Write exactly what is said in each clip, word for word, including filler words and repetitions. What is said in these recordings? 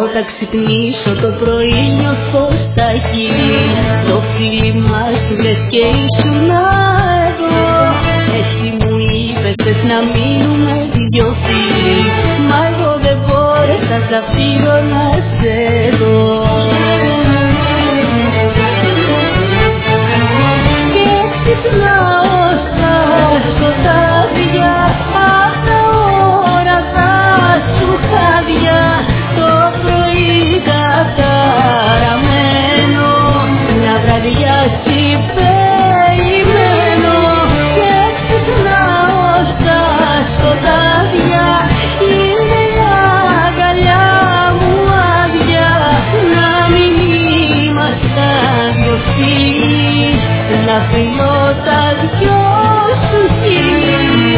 όταν ξυπνήσω το πρωί νιώθω στα χείλη το φίλι μας που λες και ήσουν εδώ. Εσύ μου είπες θες να μείνουμε δυο φίλοι, μα εγώ δεν μπόρεσα θα φύγω να σε δω. Και ξυπνάω στα σκοτάδια απ' τα όρατα σου χάδια, το πρωί καταραμένο να βραδιάσει περιμένω. Και ξυπνάω στα σκοτάδια, είναι η αγκαλιά μου άδεια, να μην ήμασταν δυο φίλοι, να φιλώ τα δυο σου χείλη.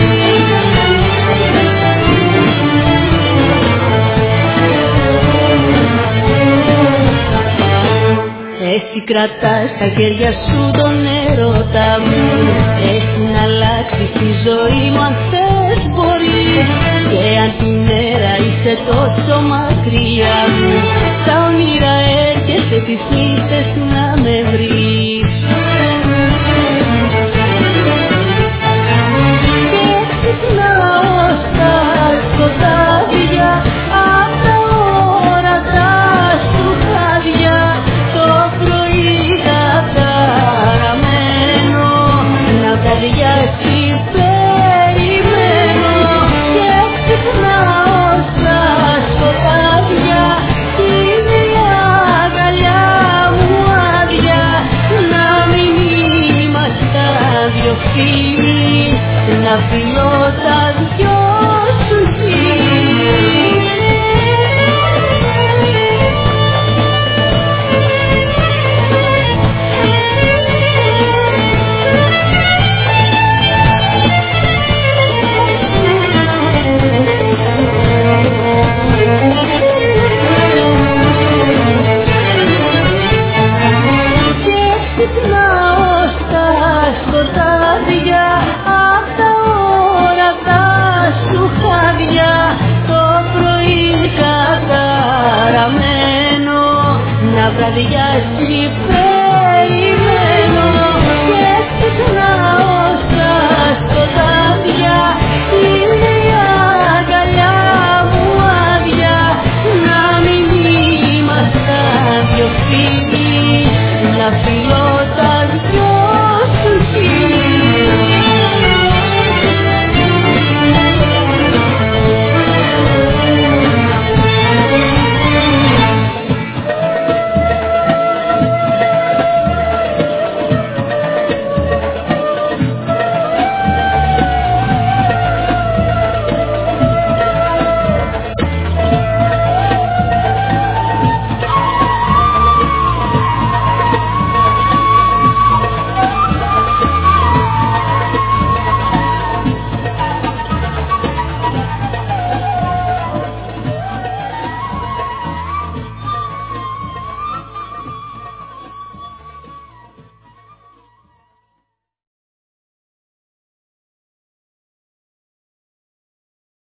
Εσύ κρατάς στα χέρια σου τον έρωτα μου, έχει να αλλάξει τη ζωή μου αν θες μπορείς. Και αν τη μέρα είσαι τόσο μακριά μου, στα όνειρα έρχεσαι τις νύχτες να με βρεις. Και ξυπνάω στα σκοτάδια απ' τα όρατα σου χάδια, το πρωί καταραμένο να βραδιάσει περιμένω. Και ξυπνάω στα σκοτάδια, είναι η αγκαλιά μου άδεια, να μην ήμασταν δυο φίλοι, να φιλώ τα δυο σου χείλη. Και ξυπνάω στα σκοτάδια απ' τα όρατα σου χάδια, το πρωί καταραμένο να βραδιάσει.